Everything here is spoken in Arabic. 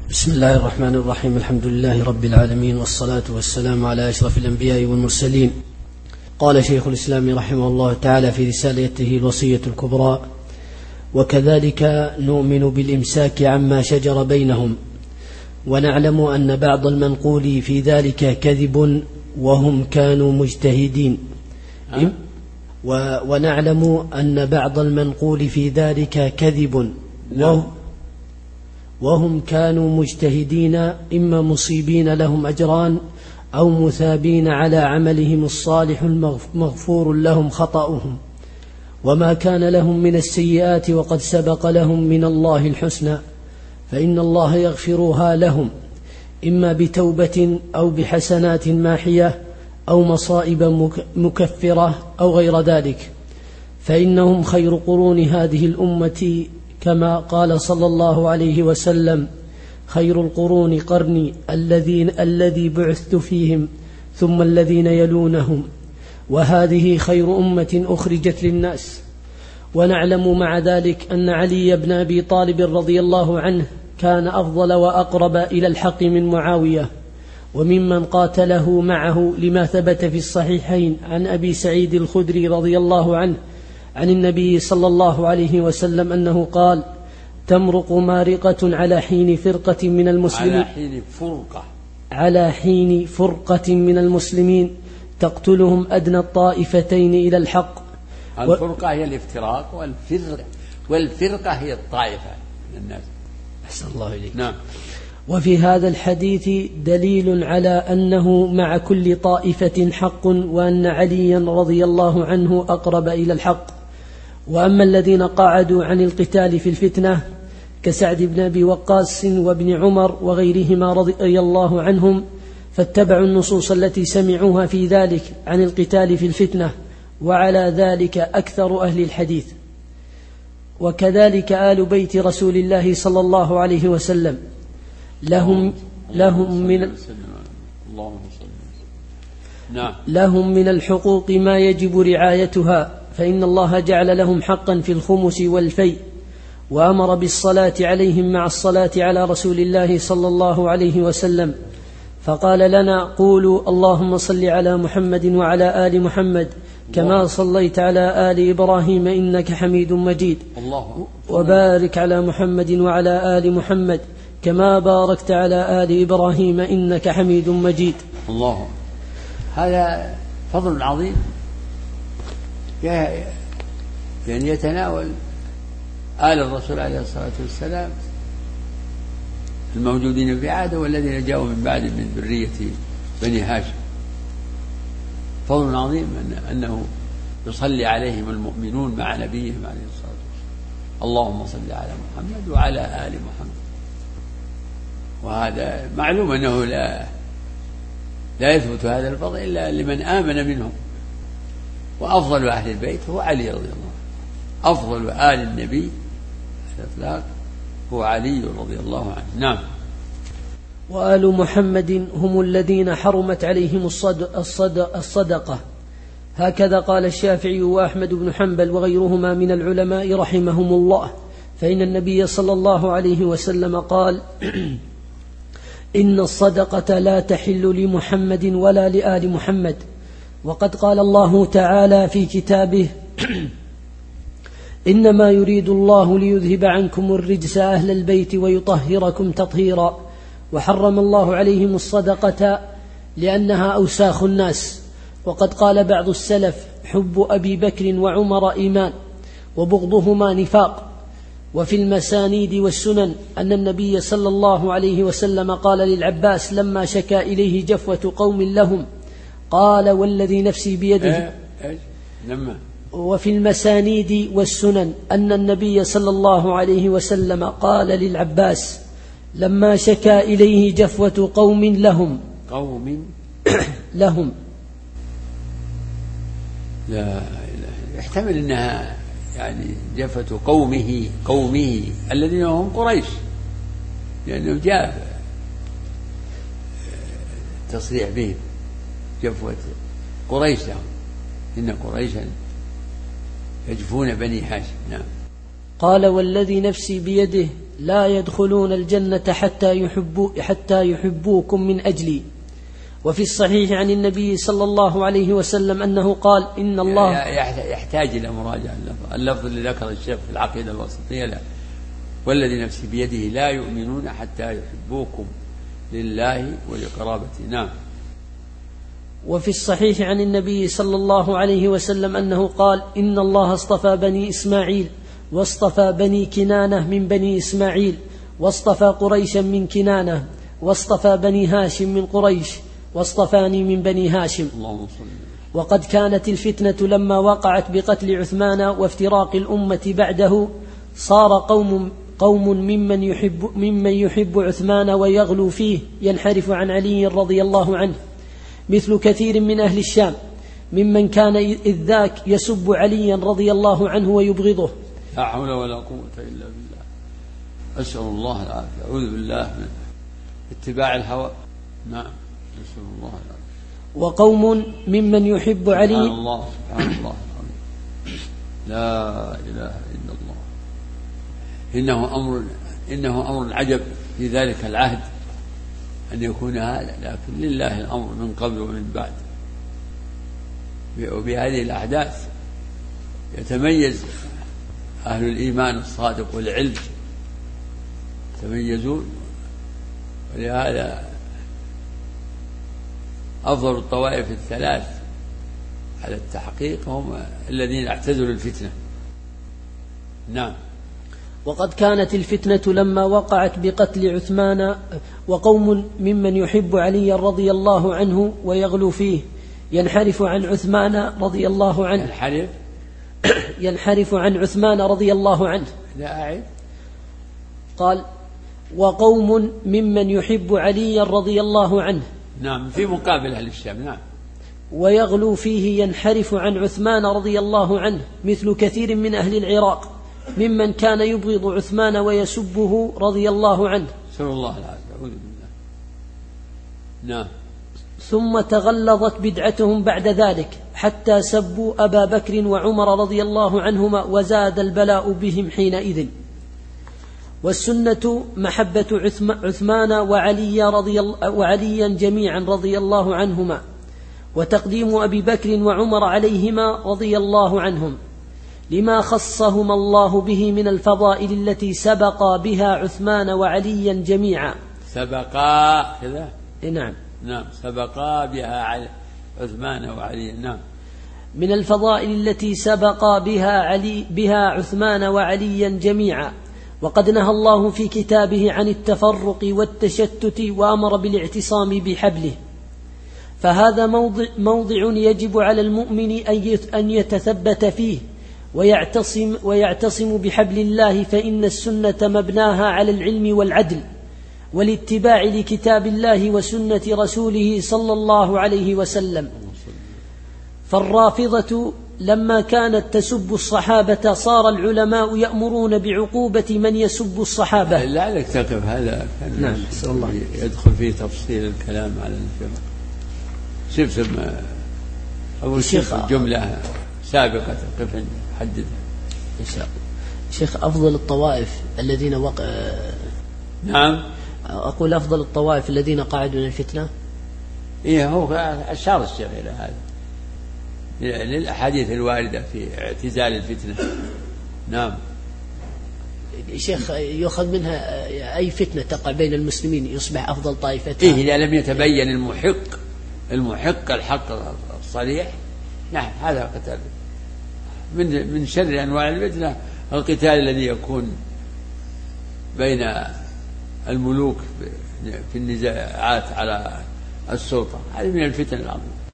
بسم الله الرحمن الرحيم. الحمد لله رب العالمين، والصلاة والسلام على أشرف الأنبياء والمرسلين. قال شيخ الإسلام رحمه الله تعالى في رسالته الوصية الكبرى: وكذلك نؤمن بالإمساك عما شجر بينهم، ونعلم أن بعض المنقول في ذلك كذب وهم كانوا مجتهدين. ونعلم أن بعض المنقول في ذلك كذب وهم كانوا مجتهدين، إما مصيبين لهم أجران أو مثابين على عملهم الصالح المغفور لهم خطأهم، وما كان لهم من السيئات وقد سبق لهم من الله الحسنى، فإن الله يغفرها لهم إما بتوبة أو بحسنات ماحية أو مصائب مكفرة أو غير ذلك، فإنهم خير قرون هذه الأمة، كما قال صلى الله عليه وسلم: خير القرون قرني الذي بعثت فيهم، ثم الذين يلونهم، وهذه خير أمة أخرجت للناس. ونعلم مع ذلك أن علي بن أبي طالب رضي الله عنه كان أفضل وأقرب إلى الحق من معاوية، وممن قاتله معه، لما ثبت في الصحيحين عن أبي سعيد الخدري رضي الله عنه عن النبي صلى الله عليه وسلم أنه قال: تمرق مارقة على حين فرقة من المسلمين، على حين فرقة من المسلمين تقتلهم أدنى الطائفتين إلى الحق. الفرقة هي الافتراق، والفرقة هي الطائفة من الناس. أحسن الله إليك. نعم. وفي هذا الحديث دليل على أنه مع كل طائفة حق، وأن عليا رضي الله عنه أقرب إلى الحق. وأما الذين قعدوا عن القتال في الفتنة كسعد بن أبي وقاص وابن عمر وغيرهما رضي الله عنهم، فاتبعوا النصوص التي سمعوها في ذلك عن القتال في الفتنة، وعلى ذلك أكثر أهل الحديث. وكذلك آل بيت رسول الله صلى الله عليه وسلم لهم من الحقوق ما يجب رعايتها، فإن الله جعل لهم حقا في الخمس والفيء، وأمر بالصلاة عليهم مع الصلاة على رسول الله صلى الله عليه وسلم، فقال لنا: قولوا اللهم صل على محمد وعلى آل محمد كما صليت على آل إبراهيم إنك حميد مجيد، وبارك على محمد وعلى آل محمد كما باركت على آل إبراهيم إنك حميد مجيد. الله، هذا فضل عظيم يعني يتناول آل الرسول عليه الصلاة والسلام الموجودين في عهده والذين جاءوا من بعد من ذرية بني هاشم. فضل عظيم أنه يصلي عليهم المؤمنون مع نبيهم عليه الصلاة والسلام. اللهم صل على محمد وعلى آل محمد. وهذا معلوم أنه لا يثبت هذا الفضل إلا لمن آمن منهم. وأفضل أهل البيت هو علي رضي الله عنه. أفضل آل النبي على الإطلاق هو علي رضي الله عنه. نعم. وآل محمد هم الذين حرمت عليهم الصدقة، هكذا قال الشافعي وأحمد بن حنبل وغيرهما من العلماء رحمهم الله، فإن النبي صلى الله عليه وسلم قال: إن الصدقة لا تحل لمحمد ولا لآل محمد. وقد قال الله تعالى في كتابه: إنما يريد الله ليذهب عنكم الرجس أهل البيت ويطهركم تطهيرا. وحرم الله عليهم الصدقة لأنها أوساخ الناس. وقد قال بعض السلف: حب أبي بكر وعمر إيمان وبغضهما نفاق. وفي المسانيد والسنن أن النبي صلى الله عليه وسلم قال للعباس لما شكا إليه جفوة قوم لهم، قال: والذي نفسي بيده. وفي المسانيد والسنن أن النبي صلى الله عليه وسلم قال للعباس لما شكا إليه جفوة قوم لهم لهم. لا يحتمل أنها يعني جفة قومه الذين هم قريش، لأنه جاء تصريح بهم جفوة قريش لهم، إن قريشا يجفون بني هاشم. نعم. قال: والذي نفسي بيده لا يدخلون الجنة حتى يحبوكم من أجلي. وفي الصحيح عن النبي صلى الله عليه وسلم أنه قال إن الله يحتاج إلى مراجعة اللفظ اللي ذكر الشيخ في العقيدة الوسطية لا والذي نفسي بيده لا يؤمنون حتى يحبوكم لله ولقرابته. نعم. وفي الصحيح عن النبي صلى الله عليه وسلم أنه قال إن الله اصطفى بني إسماعيل واصطفى بني كنانة من بني إسماعيل واصطفى قريشا من كنانة واصطفى بني هاشم من قريش واصطفاني من بني هاشم. وقد كانت الفتنة لما وقعت بقتل عثمان وافتراق الأمة بعده صار قوم ممن يحب عثمان ويغلو فيه ينحرف عن علي رضي الله عنه مثل كثير من أهل الشام ممن كان إذ ذاك يسب عليا رضي الله عنه ويبغضه. لا حول ولا قوة إلا بالله. أسأل الله العافية. أعوذ بالله من اتباع الهوى. نعم. أسأل الله العافية. وقوم ممن يحب علي. سبحان الله سبحان الله لا إله إلا الله. إنه أمر عجب في ذلك العهد أن يكون هذا، لكن لله الأمر من قبل ومن بعد. وبهذه الأحداث يتميز أهل الإيمان الصادق والعلم يتميزون، ولهذا أفضل الطوائف الثلاث على التحقيق هم الذين اعتزلوا الفتنة. نعم. وقد كانت الفتنة لما وقعت بقتل عثمان وقوم ممن يحب علي رضي الله عنه ويغلو فيه ينحرف عن عثمان رضي الله عنه ينحرف عن عثمان رضي الله عنه. لا أعد. قال وقوم ممن يحب علي رضي الله عنه. نعم. في مقابل أهل الشام. نعم. ويغلو فيه ينحرف عن عثمان رضي الله عنه مثل كثير من أهل العراق ممن كان يبغض عثمان ويسبه رضي الله عنه. نسأل الله العافية. أعوذ بالله. نعم. ثم تغلظت بدعتهم بعد ذلك حتى سبوا أبا بكر وعمر رضي الله عنهما وزاد البلاء بهم حينئذ. والسنة محبة عثمان وعليا جميعا رضي الله عنهما وتقديم أبي بكر وعمر عليهما رضي الله عنهم لما خصهما الله به من الفضائل التي سبقا بها عثمان وعليا جميعا. سبقا كذا. نعم. نعم. سبقا بها عثمان وعليا. نعم. من الفضائل التي سبقا بها عثمان وعليا جميعا. وقد نهى الله في كتابه عن التفرق والتشتت وأمر بالاعتصام بحبله، فهذا موضع يجب على المؤمن أن يتثبت فيه ويعتصم بحبل الله، فإن السنة مبناها على العلم والعدل والاتباع لكتاب الله وسنة رسوله صلى الله عليه وسلم. فالرافضة لما كانت تسب الصحابة صار العلماء يأمرون بعقوبة من يسب الصحابة. لعلك تقف هذا. نعم. يدخل فيه تفصيل الكلام على الفرق. شوف أول شيء جملة سابقة قف حددها إن شاء الله. شيخ أفضل الطوائف الذين نعم. أقول أفضل الطوائف الذين قاعدوا الفتنة. إيه هو أشار الشيخ إلى هذا للأحاديث الواردة في اعتزال الفتنة. نعم. شيخ يؤخذ منها أي فتنة تقع بين المسلمين يصبح أفضل طائفة. إيه إذا لم يتبين المحق الحق الصريح. نعم. هذا قتال من شر أنواع الفتنة القتال الذي يكون بين الملوك في النزاعات على السلطة. هذه من الفتن العظيمة.